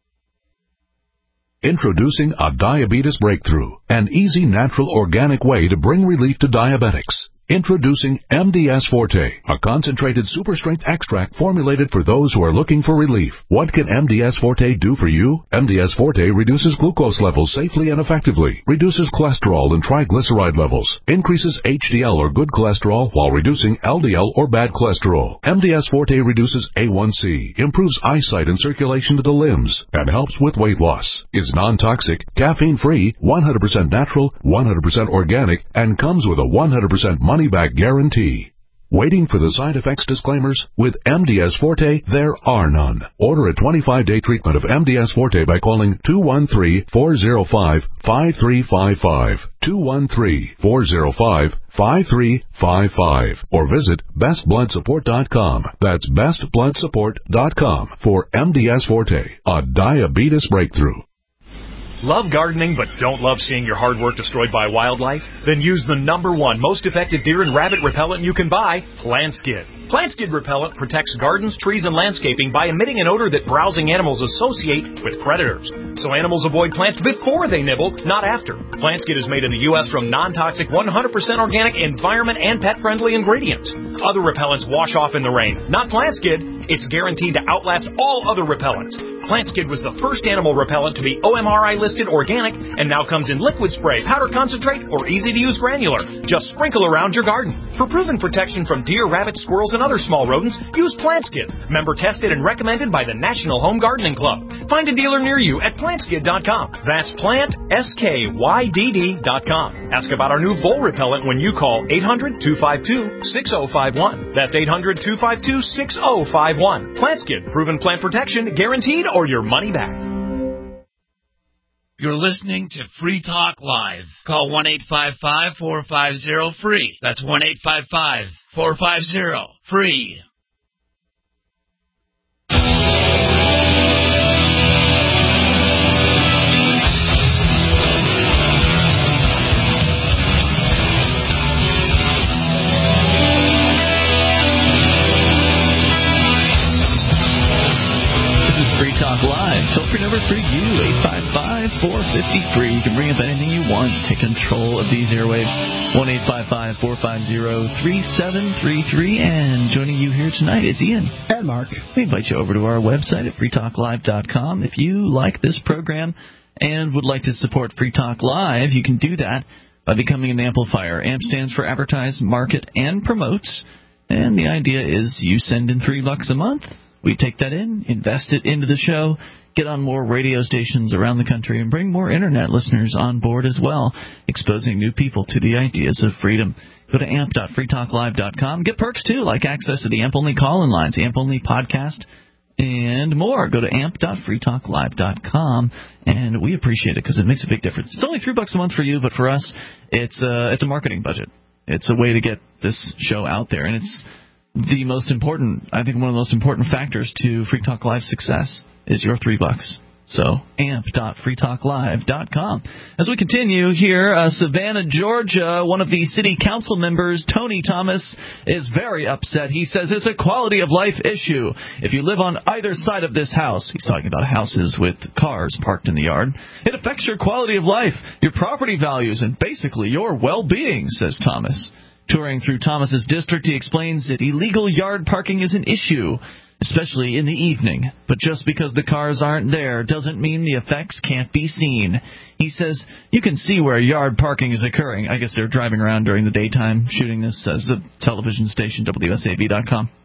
Introducing a diabetes breakthrough, an easy, natural, organic way to bring relief to diabetics. Introducing M D S Forte, a concentrated super-strength extract formulated for those who are looking for relief. What can M D S Forte do for you? M D S Forte reduces glucose levels safely and effectively, reduces cholesterol and triglyceride levels, increases H D L or good cholesterol while reducing L D L or bad cholesterol. M D S Forte reduces A one C, improves eyesight and circulation to the limbs, and helps with weight loss. Is non-toxic, caffeine-free, one hundred percent natural, one hundred percent organic, and comes with a one hundred percent money-back guarantee. Waiting for the side effects disclaimers? With M D S Forte, there are none. Order a twenty-five day treatment of M D S Forte by calling two one three, four zero five, five three five five, two one three, four zero five, five three five five, or visit best blood support dot com. That's best blood support dot com for M D S Forte, a diabetes breakthrough. Love gardening but don't love seeing your hard work destroyed by wildlife? Then use the number one most effective deer and rabbit repellent you can buy, PlantSkid. PlantSkid repellent protects gardens, trees, and landscaping by emitting an odor that browsing animals associate with predators. So animals avoid plants before they nibble, not after. PlantSkid is made in the U S from non-toxic, one hundred percent organic, environment, and pet-friendly ingredients. Other repellents wash off in the rain. Not PlantSkid. It's guaranteed to outlast all other repellents. PlantSkid was the first animal repellent to be O M R I listed organic and now comes in liquid spray, powder concentrate, or easy-to-use granular. Just sprinkle around your garden. For proven protection from deer, rabbits, squirrels, and other small rodents, use PlantSkid. Member tested and recommended by the National Home Gardening Club. Find a dealer near you at plant skid dot com. That's plant, S K Y D D dot com. Ask about our new vole repellent when you call eight hundred, two five two, six oh five one. That's eight hundred, two five two, six oh five one. PlantSkid, proven plant protection, guaranteed, or your money back. You're listening to Free Talk Live. Call one eight five five, four five zero, free. That's one eight five five, four five zero, free. Free Talk Live. Toll free number for you, eight five five, four five zero, free. You can bring up anything you want. Take control of these airwaves. one eight five five, four five zero, three seven three three. And joining you here tonight is Ian. And Mark. We invite you over to our website at free talk live dot com. If you like this program and would like to support Free Talk Live, you can do that by becoming an amplifier. A M P stands for Advertise, Market, and Promote. And the idea is you send in three bucks a month. We take that in, invest it into the show, get on more radio stations around the country, and bring more Internet listeners on board as well, exposing new people to the ideas of freedom. Go to amp dot free talk live dot com. Get perks, too, like access to the A M P-only call-in lines, A M P-only podcast, and more. Go to amp dot free talk live dot com, and we appreciate it because it makes a big difference. It's only three bucks a month for you, but for us, it's a, it's a marketing budget. It's a way to get this show out there, and it's the most important, I think one of the most important factors to Free Talk Live's success is your three bucks. So, amp dot free talk live dot com. As we continue here, uh, Savannah, Georgia, one of the city council members, Tony Thomas, is very upset. He says it's a quality of life issue. If you live on either side of this house, he's talking about houses with cars parked in the yard, it affects your quality of life, your property values, and basically your well-being, says Thomas. Touring through Thomas's district, he explains that illegal yard parking is an issue, especially in the evening. But just because the cars aren't there doesn't mean the effects can't be seen. He says you can see where yard parking is occurring. I guess they're driving around during the daytime shooting this, says the television station W S A B dot com.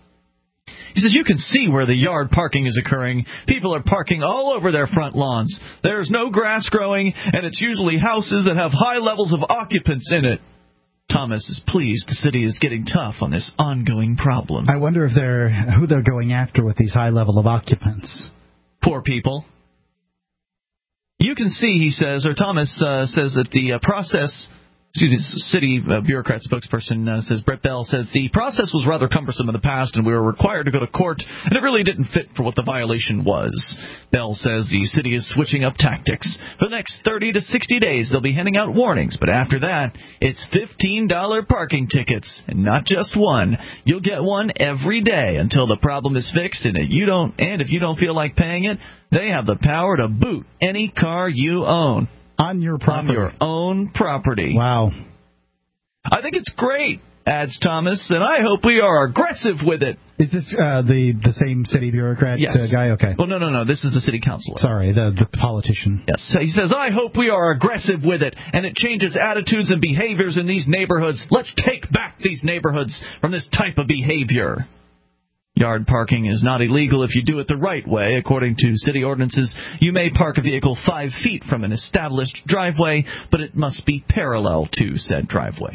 He says you can see where the yard parking is occurring. People are parking all over their front lawns. There's no grass growing, and it's usually houses that have high levels of occupants in it. Thomas is pleased the city is getting tough on this ongoing problem. I wonder if they're who they're going after with these high level of occupants. Poor people. You can see, he says, or Thomas uh, says that the uh, process City uh, bureaucrat spokesperson uh, says, Brett Bell says, the process was rather cumbersome in the past and we were required to go to court, and it really didn't fit for what the violation was. Bell says the city is switching up tactics. For the next thirty to sixty days, they'll be handing out warnings, but after that, it's fifteen dollars parking tickets, and not just one. You'll get one every day until the problem is fixed, and if you don't, and if you don't feel like paying it, they have the power to boot any car you own. On your property. On your own property. Wow. I think it's great, adds Thomas, and I hope we are aggressive with it. Is this uh, the the same city bureaucrat yes. uh, guy? Okay. Well, no, no, no. This is the city councilor. Sorry, the, the politician. Yes. He says, I hope we are aggressive with it, and it changes attitudes and behaviors in these neighborhoods. Let's take back these neighborhoods from this type of behavior. Yard parking is not illegal if you do it the right way. According to city ordinances, you may park a vehicle five feet from an established driveway, but it must be parallel to said driveway.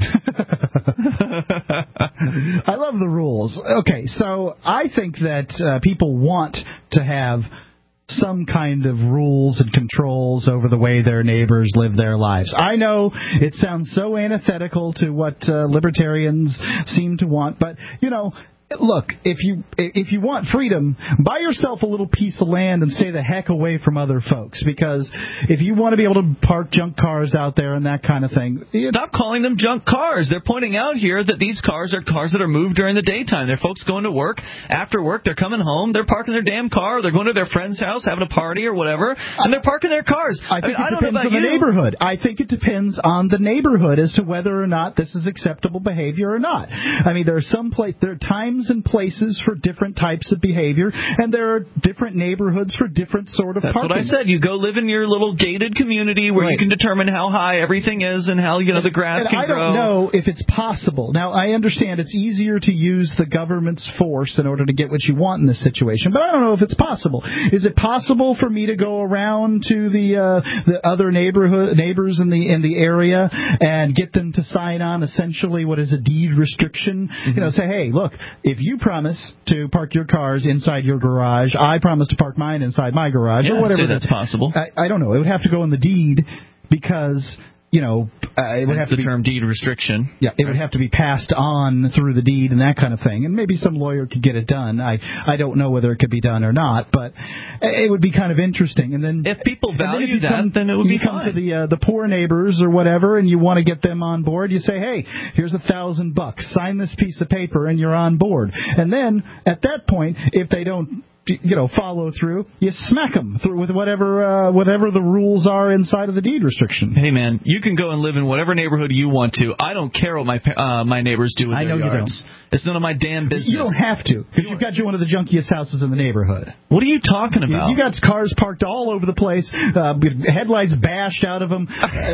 I love the rules. Okay, so I think that uh, people want to have some kind of rules and controls over the way their neighbors live their lives. I know it sounds so antithetical to what uh, libertarians seem to want, but, you know, look, if you if you want freedom, buy yourself a little piece of land and stay the heck away from other folks. Because if you want to be able to park junk cars out there and that kind of thing, stop calling them junk cars. They're pointing out here that these cars are cars that are moved during the daytime. They're folks going to work. After work, they're coming home. They're parking their damn car. Or they're going to their friend's house, having a party or whatever, and they're parking their cars. I think I mean, it I don't depends know about on the you. neighborhood. I think it depends on the neighborhood as to whether or not this is acceptable behavior or not. I mean, there are some pla- there are times and places for different types of behavior, and there are different neighborhoods for different sort of That's parking. what I said. You go live in your little gated community where right. you can determine how high everything is and how, you know, the grass and can I grow. I don't know if it's possible. Now, I understand it's easier to use the government's force in order to get what you want in this situation, but I don't know if it's possible. Is it possible for me to go around to the uh, the other neighborhood neighbors in the in the area and get them to sign on essentially what is a deed restriction? Mm-hmm. You know, say, hey, look, if you promise to park your cars inside your garage, I promise to park mine inside my garage, yeah, or whatever. I'd say that's possible. I, I don't know. It would have to go in the deed because, you know, uh, it would that's have to the be, term deed restriction. Yeah, it would have to be passed on through the deed and that kind of thing. And maybe some lawyer could get it done. I I don't know whether it could be done or not, but it would be kind of interesting. And then if people value then if that, come, then it would you be come fine. to the uh, the poor neighbors or whatever, and you want to get them on board. You say, hey, here's a thousand bucks. Sign this piece of paper, and you're on board. And then at that point, if they don't, you know, follow through, you smack them through with whatever uh, whatever the rules are inside of the deed restriction. Hey, man, you can go and live in whatever neighborhood you want to. I don't care what my uh, my neighbors do with I their know yards. You don't. It's none of my damn business. You don't have to, because you've got you one of the junkiest houses in the neighborhood. What are you talking about? You got cars parked all over the place, uh, with headlights bashed out of them.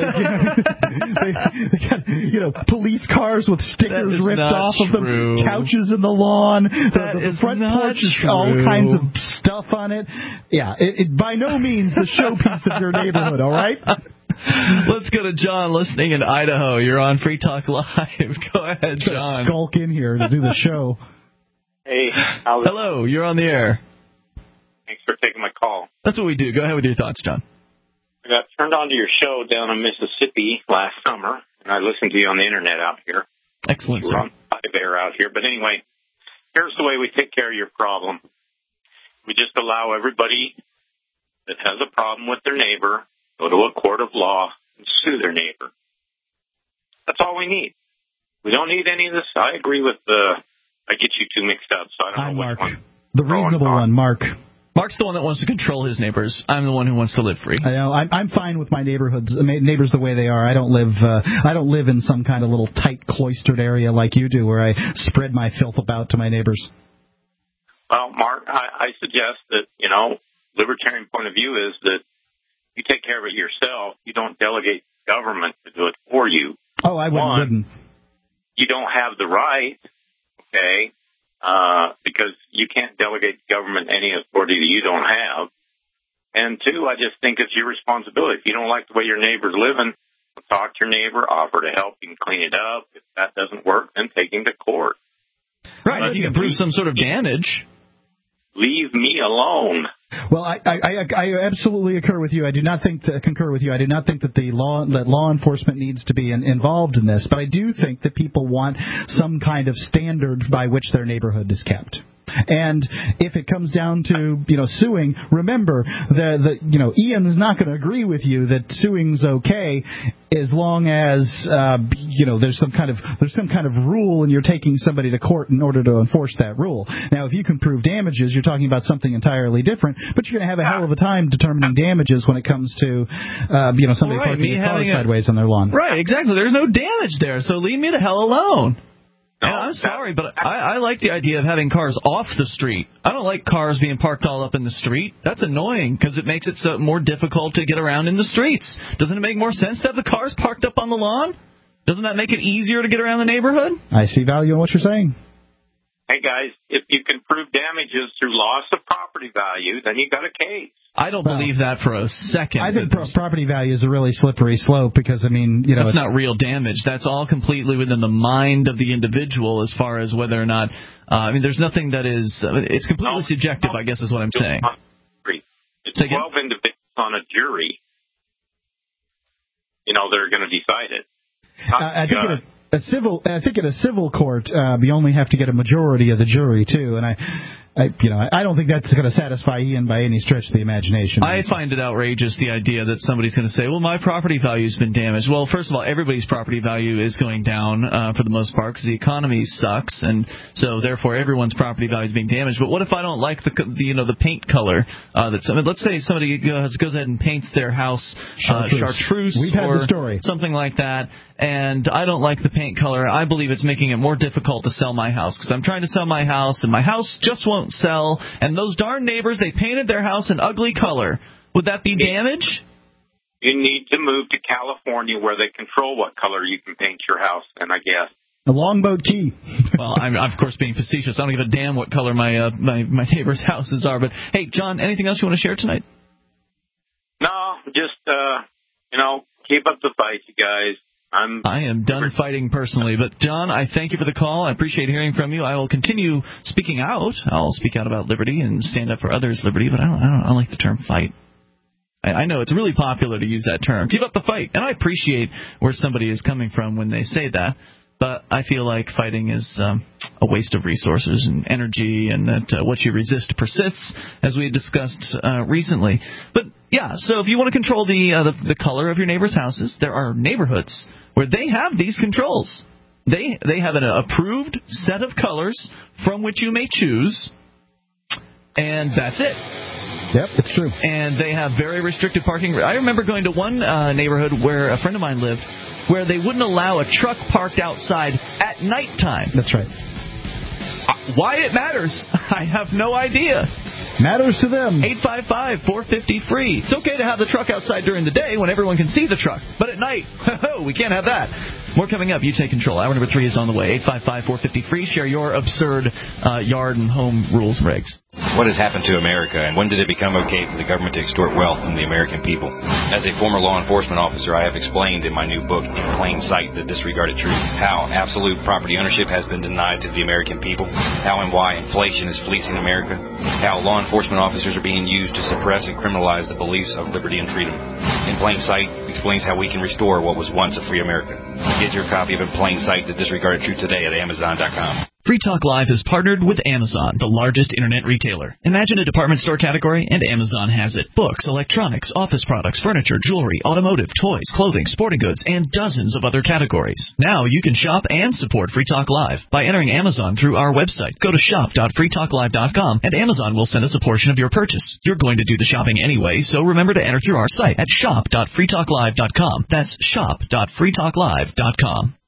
they, they got, you know, police cars with stickers ripped off of them, true. couches in the lawn, the, the, the front porch, true. all kinds of stuff on it. Yeah, it, it by no means the showpiece of your neighborhood, all right? Let's go to John listening in Idaho. You're on Free Talk Live. Go ahead, John. Skulk in here to do the show. Hey. Hello, you're on the air. Thanks for taking my call. That's what we do. Go ahead with your thoughts, John. I got turned on to your show down in Mississippi last summer, and I listened to you on the Internet out here. Excellent. We're on live air out here. But anyway, here's the way we take care of your problem. We just allow everybody that has a problem with their neighbor go to a court of law and sue their neighbor. That's all we need. We don't need any of this. I agree with the, I get you two mixed up, so I don't Hi, know Mark. which one. The reasonable one, Mark. Mark's the one that wants to control his neighbors. I'm the one who wants to live free. I know. I'm, I'm fine with my neighborhoods, neighbors the way they are. I don't live. Uh, I don't live in some kind of little tight, cloistered area like you do, where I spread my filth about to my neighbors. Well, Mark, I, I suggest that, you know, libertarian point of view is that you take care of it yourself. You don't delegate government to do it for you. Oh, I wouldn't. One, wouldn't. You don't have the right, okay, uh, because you can't delegate government any authority that you don't have. And two, I just think it's your responsibility. If you don't like the way your neighbor's living, talk to your neighbor, offer to help him clean it up. If that doesn't work, then take him to court. Right, if you can prove some sort of damage. Leave me alone. Well, I, I, I absolutely concur with you. I do not think that, concur with you. I do not think that the law that law enforcement needs to be in, involved in this, but I do think that people want some kind of standard by which their neighborhood is kept. And if it comes down to, you know, suing, remember the the you know Ian is not going to agree with you that suing's okay as long as uh, you know there's some kind of there's some kind of rule and you're taking somebody to court in order to enforce that rule. Now, if you can prove damages, you're talking about something entirely different. But you're going to have a hell of a time determining damages when it comes to uh, you know somebody right, parking a car a, sideways on their lawn. Right, exactly. There's no damage there, so leave me the hell alone. And I'm sorry, but I, I like the idea of having cars off the street. I don't like cars being parked all up in the street. That's annoying because it makes it so more difficult to get around in the streets. Doesn't it make more sense to have the cars parked up on the lawn? Doesn't that make it easier to get around the neighborhood? I see value in what you're saying. Hey, guys, if you can prove damages through loss of property value, then you got a case. I don't well, believe that for a second. I think property value is a really slippery slope because, I mean, you know... That's not real damage. That's all completely within the mind of the individual as far as whether or not... Uh, I mean, there's nothing that is... I mean, it's completely no, subjective, no, I guess is what I'm saying. It's twelve individuals on a jury. You know, they're going to decide it. Uh, I think uh, it... A civil, I think in a civil court, uh, you only have to get a majority of the jury too, and I, I you know, I don't think that's going to satisfy Ian by any stretch of the imagination. I find it outrageous the idea that somebody's going to say, "Well, my property value's been damaged." Well, first of all, everybody's property value is going down uh, for the most part because the economy sucks, and so therefore everyone's property value is being damaged. But what if I don't like the, the you know the paint color uh, that somebody? Let's say somebody goes goes ahead and paints their house uh, chartreuse We've had or the story. something like that. And I don't like the paint color. I believe it's making it more difficult to sell my house because I'm trying to sell my house, and my house just won't sell. And those darn neighbors, they painted their house an ugly color. Would that be damage? You need to move to California where they control what color you can paint your house, and I guess. A longboat key. Well, I'm, of course, being facetious. I don't give a damn what color my, uh, my, my neighbors' houses are. But, hey, John, anything else you want to share tonight? No, just, uh, you know, keep up the fight, you guys. I'm I am done fighting personally. But, John, I thank you for the call. I appreciate hearing from you. I will continue speaking out. I'll speak out about liberty and stand up for others' liberty, but I don't, I don't, I don't like the term fight. I, I know it's really popular to use that term. Keep up the fight. And I appreciate where somebody is coming from when they say that. But I feel like fighting is um, a waste of resources and energy, and that uh, what you resist persists, as we discussed uh, recently. But, yeah, so if you want to control the, uh, the the color of your neighbor's houses, there are neighborhoods where they have these controls. They they have an approved set of colors from which you may choose, and that's it. Yep, it's true. And they have very restricted parking. I remember going to one uh, neighborhood where a friend of mine lived, where they wouldn't allow a truck parked outside at nighttime. That's right. Uh, why it matters, I have no idea. Matters to them. eight five five, four five zero, free. It's okay to have the truck outside during the day when everyone can see the truck. But at night, we can't have that. More coming up. You take control. Hour number three is on the way. eight five five, four five zero, free. Share your absurd uh, yard and home rules and regs. What has happened to America, and when did it become okay for the government to extort wealth from the American people? As a former law enforcement officer, I have explained in my new book, In Plain Sight, The Disregarded Truth, how absolute property ownership has been denied to the American people, how and why inflation is fleecing America, how law enforcement officers are being used to suppress and criminalize the beliefs of liberty and freedom. In Plain Sight explains how we can restore what was once a free America. Get your copy of In Plain Sight, The Disregarded Truth today at Amazon dot com. Free Talk Live has partnered with Amazon, the largest internet retailer. Imagine a department store category, and Amazon has it. Books, electronics, office products, furniture, jewelry, automotive, toys, clothing, sporting goods, and dozens of other categories. Now you can shop and support Free Talk Live by entering Amazon through our website. Go to shop dot free talk live dot com, and Amazon will send us a portion of your purchase. You're going to do the shopping anyway, so remember to enter through our site at shop dot free talk live dot com. That's shop dot free talk live dot com.